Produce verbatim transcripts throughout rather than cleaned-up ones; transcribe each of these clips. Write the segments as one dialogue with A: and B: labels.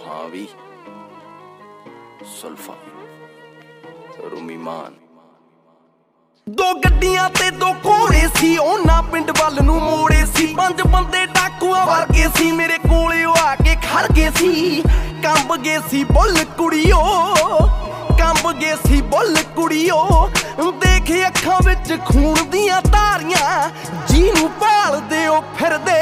A: हाँ भी सुल्फा रूमी मान
B: दो गड्डियां ते दो घोड़े सी ओना पिंड वल नूं मोड़े सी पंज बंदे डाकुआं वर्गे सी मेरे कोले आके खड़ गए सी कंब गए सी बुल कुड़ियो कंब गए सी बुल कुड़ियो देखे अखां विच खून दियां धारियां जीनू भालदे ओ फिरदे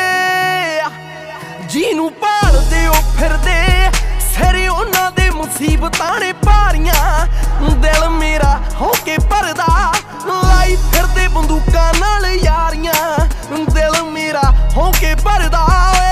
B: जीनू भालदे ओ फिरदे सिरे उन्हां दे मुसीबतां ने भारियां दिल मेरा होके भरदा लाई फिरदे बंदूकां नाल यारियां दिल मेरा होके भरदा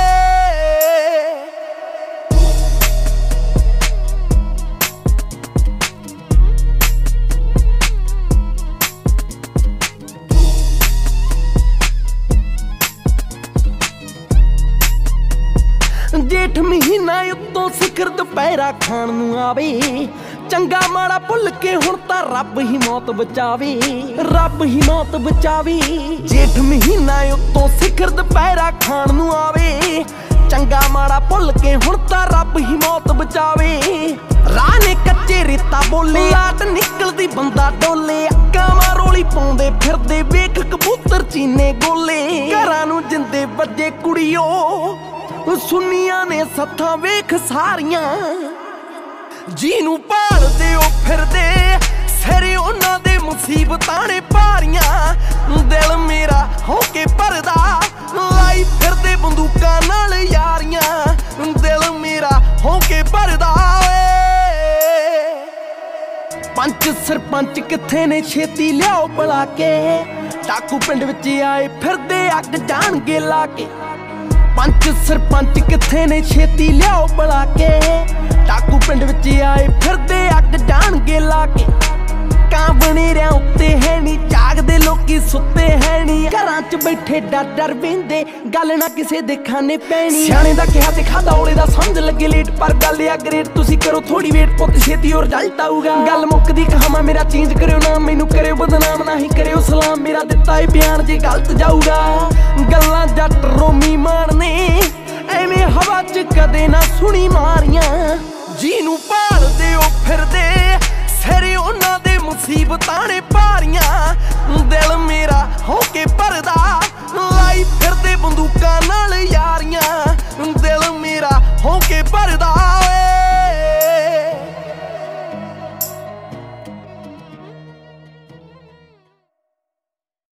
B: जेठ महीना उत्तों सिखर दुपहरा खाण नूं आवे चंगा माड़ा भुल के हुण तां रब ही मौत बचावे रब ही मौत बचावे जेठ महीना उत्तों सिखर दुपहरा खाण नूं आवे चंगा माड़ा भुल के हुण तां रब ही मौत बचावे राह ने कच्चे रेता बोले आट निकलदी बंदा डोले अक्कां मारोली पाउंदे फिरदे वेख कबूतर चीने गोले घरां नूं जिंदे वज्जे कुड़ियो सुनिया ने सत्थां वेख सारियां जीनू भालदे ओ फिरदे सिरे उन्हां दे मुसीबतां ने भारियां दिल मेरा होके भरदा लाई फिरदे बंदूकां नाल यारियां दिल मेरा होके भरदा पंच सरपंच कित्थे ने छेती लियाओ बुला के डाकू पिंड विच आए फिरदे अग जाणगे ला के पंच सरपंच कित्थे ने छेती लियाओ बुला के डाकू पिंड विच आए फिरदे अग जाणगे ला के कां बनेरियां उत्ते है नी जागदे लोकी सुत्ते है नी घरां च बैठे डर डर वेंदे गल ना किसे दे खाने पैनी सियाणे दा किहा ते खादा औले दा समझ लगे लेट पर गल आ ग्रेट तुसी करो थोड़ी वेट पुੱਤ छेती और रिजल्ट आऊगा गल मुक्कदी कहावां मेरा चेंज करियो ना मैनू करियो बदनाम नहीं करियो सलाम मेरा दिता है बयान जे गलत जाऊगा गल्लां जट रोमी मारने एवें हवा च कदे ना सुनी मारियां जीनू भालदे ओ फिरदे सिरे उन्हां दे मुसीबतां ने भारियां